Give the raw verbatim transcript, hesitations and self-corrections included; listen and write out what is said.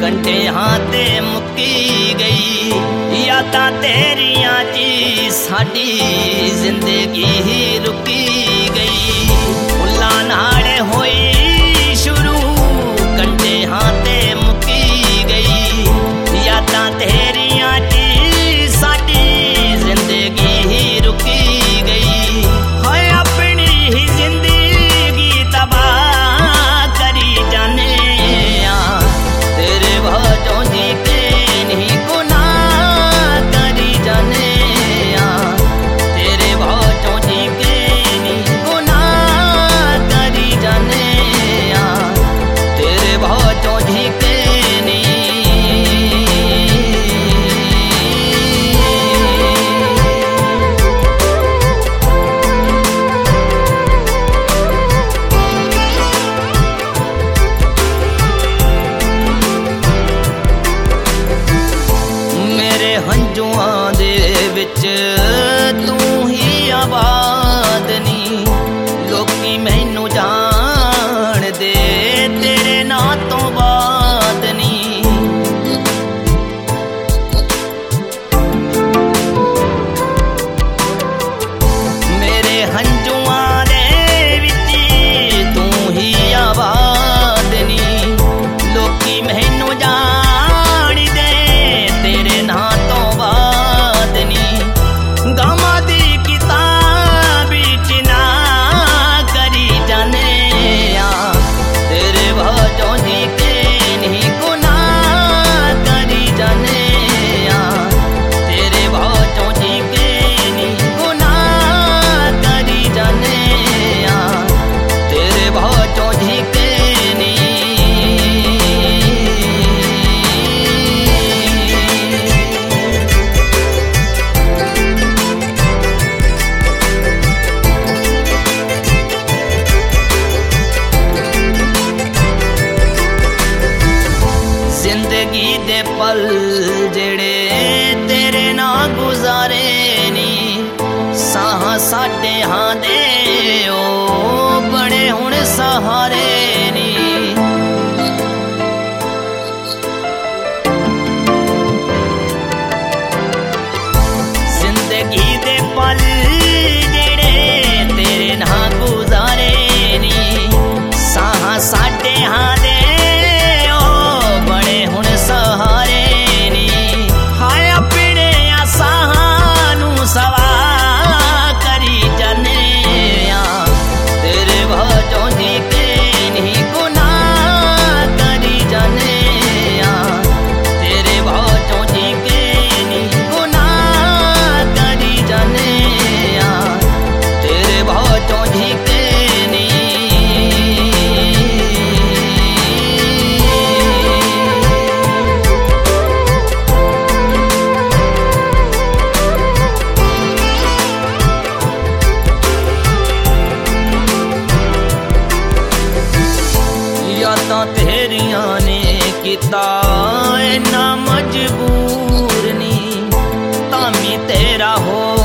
कंटे हाथे मुक्की गई। यादां तेरियां ची साडी जिंदगी ही रुकी गई। फुल्लां नाल होई शुरू कंटे हाथे मुक्की गई। यादां तेरियां ची साडी जिंदगी ही रुकी गई। हाय अपनी ही जिंदगी तबाह करी जाने आ। तेरे बातों जी के नहीं गुनाह करी जाने आ। तेरे बातों जी के नहीं गुनाह करी जाने आ। तेरे बातों जी के हंजुआं दे विच तू ही आबाद नी। लोकी मैनू जान दे तेरे ना तो बाद नी। मेरे हंजुआं दे विच तू ही आबाद नी। लोकी मैनू जान दे तेरे ना गामा दी किताब चिना करी जाने आ। तेरे बातों जी के नहीं गुनाह करी जाने आ। तेरे बातों जी के नहीं गुनाह करी जाने आ। तेरे बातों जी के जिंदगी दे पल जेड़े तेरे ना गुजारे नी। साह साडे हां दे ओ बड़े हुण सहारे नी। जिंदगी दे पल जेड़े तेरे ना गुजारे नी। साह साडे हां दे सहारे नी। हाय अपने आसानू सवा करी जाने आ। तेरे बातों जी के नहीं गुनाह करी जाने आ। तेरे बातों जी के नहीं गुनाह करी जाने आ। तेरे बातों जी के तेरियां ने किता ना मजबूर नी। तामी तेरा हो